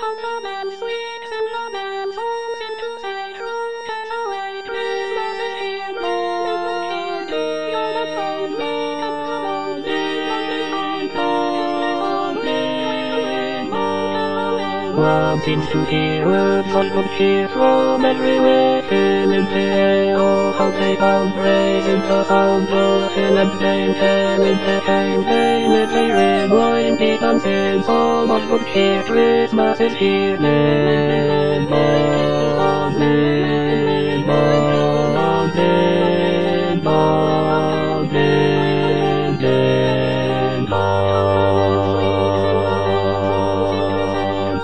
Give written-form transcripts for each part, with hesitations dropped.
wholesome and sweet, simple and home seem to say true. Take away Christmas is here, Lord. You're the phone, come on, one seems to hear words of good cheer from everywhere, filling the air. Oh, how they come praising the sound of hill and plain, telling the campaign with a red wine, deep and sin, so much good cheer. Christmas is here, live on, live on, live on, live on.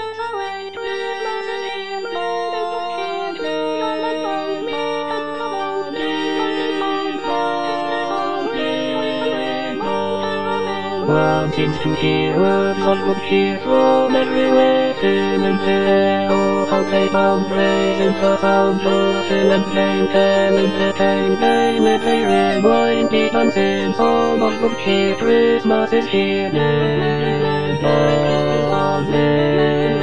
One seems to hear words of good cheer from everywhere, filling the air. Oh, how they come praising the sound of hill and plain, telling the campaign with a red wine, deep and sin, so much good cheer. Christmas is here, live on, live